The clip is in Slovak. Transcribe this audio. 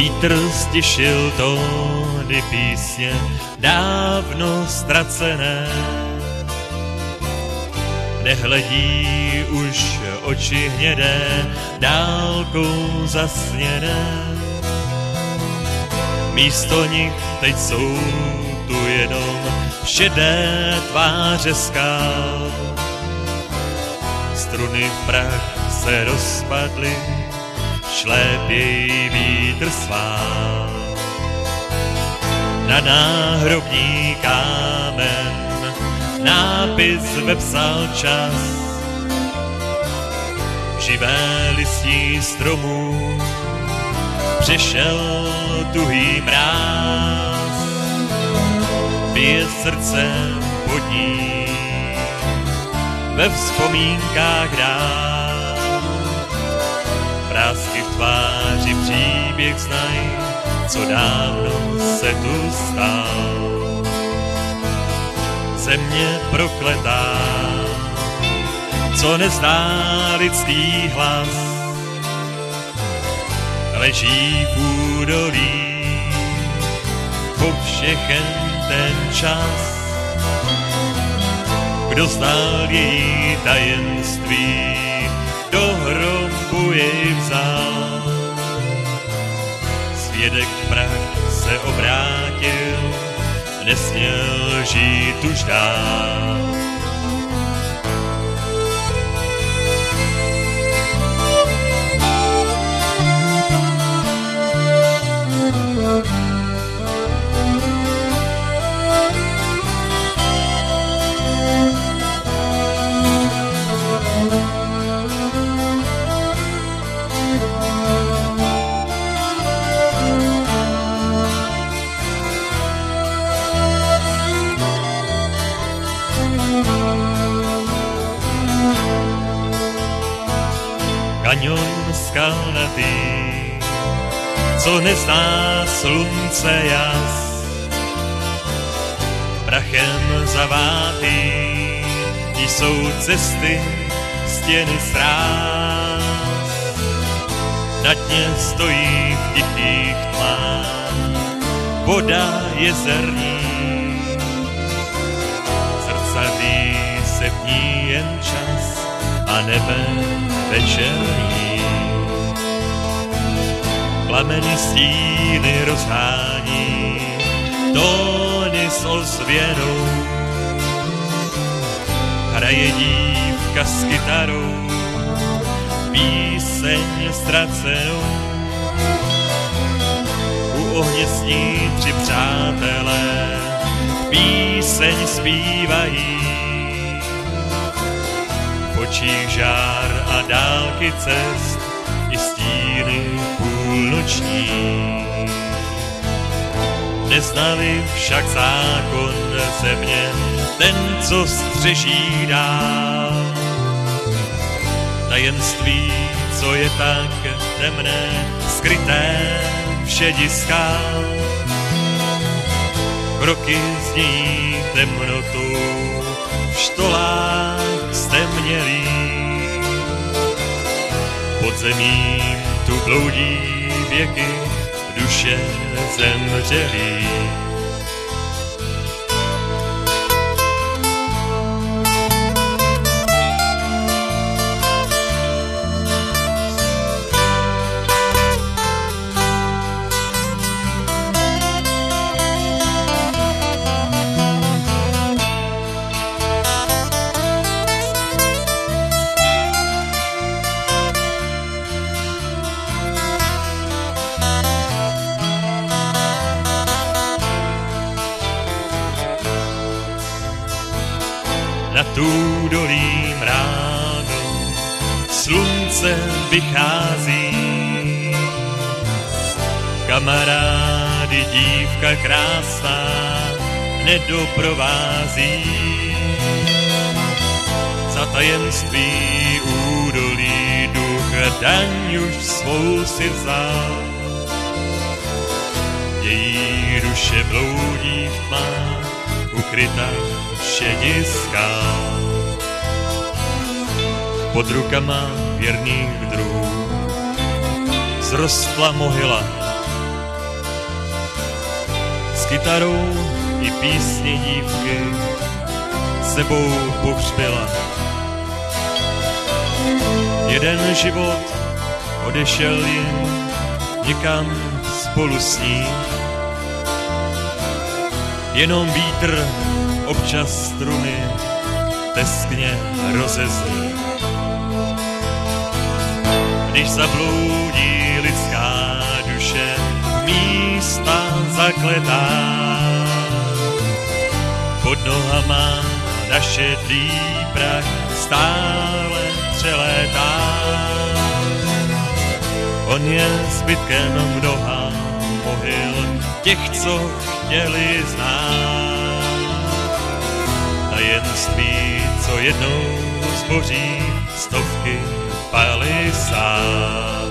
Vítr stišil tóny písně dávno ztracené. Nehledí už oči hnědé, dálkou zasněné. Místo nich teď jsou tu jenom šedé tváře skal. Struny v prach se rozpadly, šlépěj vítr svál. Na náhrobní kámen nápis vepsal čas. Živé listí stromů přešel tuhý mráz. Bije srdce pod ní ve vzpomínkách rád. Vrásky v tváři příběh znaj, co dávno se tu stal. Země prokletá, co nezná lidský hlas, leží v údolí po všechen ten čas. Kdo znal její tajemství, do hrobu jej vzal. Svědek prach se obrátil, nesměl žít už dál. Kaňon skalnatý, co nezná slunce jas, prachem zavátý, jsou cesty, stěny sráz. Na dně stojí v tichých tmách voda jezerní, zrcadlí se v ní jen čas a nebe večerní. Plameny stíny rozhání, tóny s ozvěnou. Hraje dívka s kytarou, píseň ztracenou. U ohně sní tři přátelé, píseň zpívají. V očích žár a dálky cest i stíny půlnoční. Neznali však zákon země, ten, co střeží dál. Tajemství, co je tak temné, skryté v šedi skál. Kroky zní temnotou, v štolách stemnělých. Pod zemím tu bloudí věky, duše zemřelých. Nad údolím ráno slunce vychází. Kamarády, dívka krásná nedoprovází. Za tajemství údolí duch daň už svou si vzal. Její duše bloudí v tmách, ukrytá šedi skal. Pod rukama věrných druhů zrostla mohyla kytarou i písně dívky sebou pohřbila. Jeden život odešel jim někam spolu s ní. Jenom vítr občas struny teskně rozezní. Když zabloudí lidská duše v místa zakletá, pod nohama naše prach stále přelétá. On je zbytkem mnoha mohyl těch, co chtěli znát. Tajenství, co jednou zboří stovky palisát.